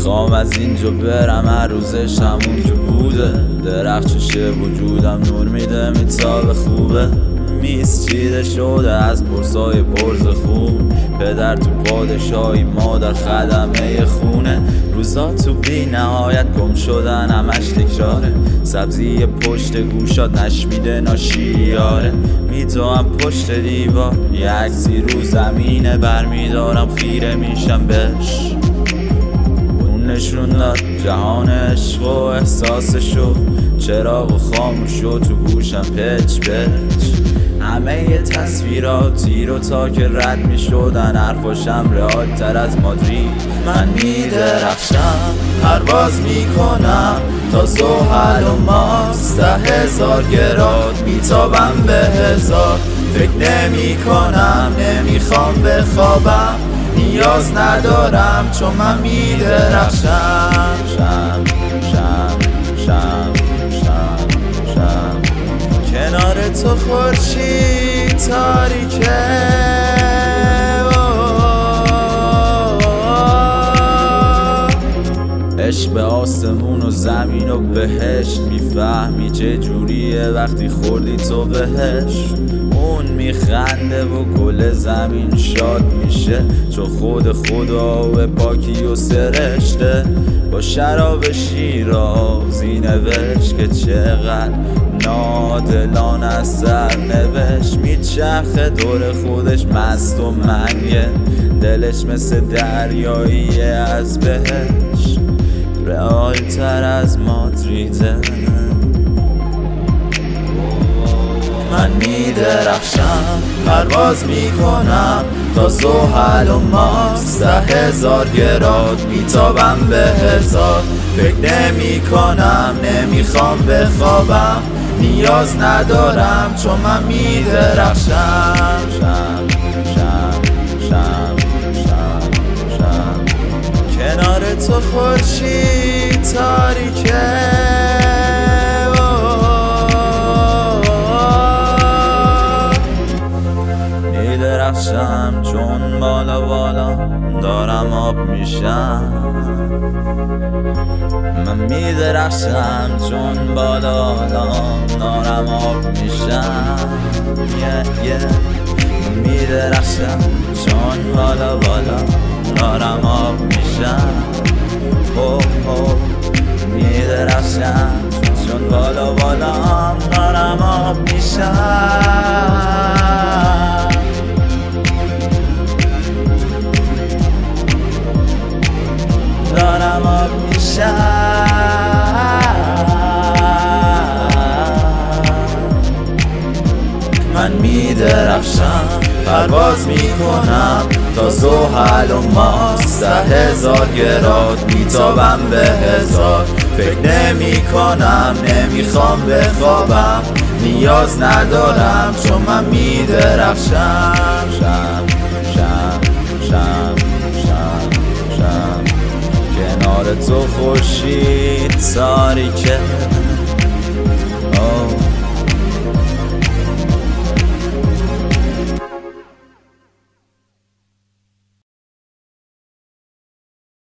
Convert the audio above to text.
میخوام از اینجا برم، هر روزش همون که بوده. درخشش وجودم نور میده، میتابه خوبه. میز چیده شده از پرسای پرز خون. پدر تو پادشاهی، مادر خدمه خونه. روزا تو بی نهایت گم شدن همش تکراره. سبزی پشت گوشات نشمیده ناشیاره. میتوام پشت دیوار یه عکسی رو زمینه برمیدارم، خیره میشم بهش. اون نشون داد جهان عشق و احساسشو، چراغ خاموش و تو گوشم پچ پچ. همه تصویراتی رو تا که رد می شدن، حرفاشم رئال تر از مادرید. من می درخشم، پرواز می کنم تا زحل و مارس. 10,000 گراد میتابم به 1000. فکر نمی کنم، نمیخوام بخوابم. نیاز ندارم چون من می درخشم. شم شم شم شم شم کنار تو خورشید تاریکه. عشق به آسمون و زمین و بهشت. میفهمی چه جوریه وقتی خوردی تو بهش. اون میخنده و گل زمین شاد میشه، چون خود خدا به پاکی و سرشته. با شراب شیرازی نوشت که چقدر نادلان از سر نوشت. میچرخه دور خودش مست و منگه، دلش مثل دریایی از بهش. رئال تر از مادریده. من می درخشم، پرواز می کنم تا زحل و مارس. 10,000 گراد میتابم به 1000. فکر نمی کنم، نمیخوام بخوابم. نیاز ندارم چون من می درخشم. شم شم شم شم شم کنار تو خورشید تاریکه. میدرخشم چون بالا بالا دارم آب میشم. من میدرخشم چون بالا دارم آب میشم. میدرخشم چون بالا دارم آب میشم. میدرخشم چون بالا دارم آب میشم. دارم آب میشم. من میدرخشم، پرواز میکنم تا زحل و مارس. 10,000 گراد میتابم به 1000. فکر نمی کنم، نمیخوام بخوابم. نیاز ندارم چون من میدرخشم. شم شم شم شم شم کنار تو خورشید تاریکه.